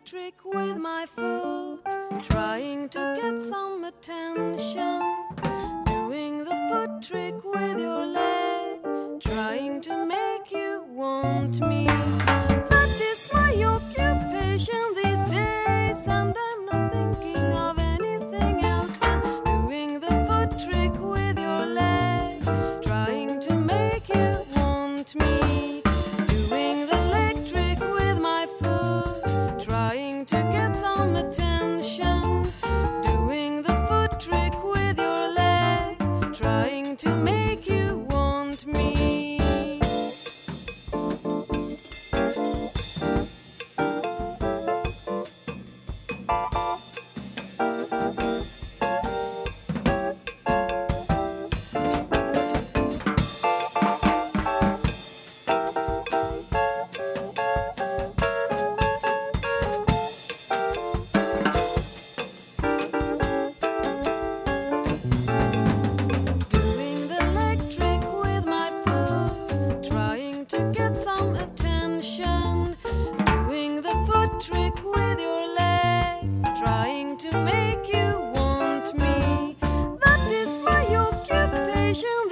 trick with my foot, trying to get some attention. Doing the foot trick with your leg, trying to make you want me. That is my occupation these days, and I'm not thinking of anything else than doing the foot trick with your leg, trying to make you want me. Doing the leg trick with my foot, trying to get some attention. Doing the foot trick with your leg, trying to make you want me. Doing the leg trick with my foot, trying to get some attention. Doing the foot trick with your leg, trying to make you want me. That is my occupation